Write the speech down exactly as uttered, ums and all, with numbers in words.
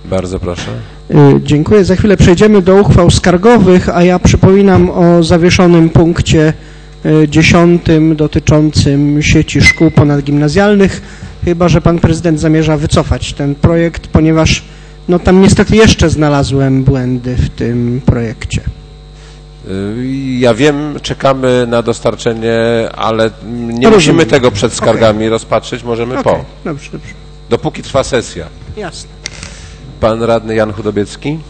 Bardzo proszę. Dziękuję. Za chwilę przejdziemy do uchwał skargowych, a ja przypominam o zawieszonym punkcie dziesiątym dotyczącym sieci szkół ponadgimnazjalnych, chyba że pan prezydent zamierza wycofać ten projekt, ponieważ no, tam niestety jeszcze znalazłem błędy w tym projekcie. Ja wiem, czekamy na dostarczenie, ale nie no musimy rozumiem. tego przed skargami okay. rozpatrzyć, możemy okay. po. Dobrze, dobrze. Dopóki trwa sesja. Jasne. Pan radny Jan Chudobiecki.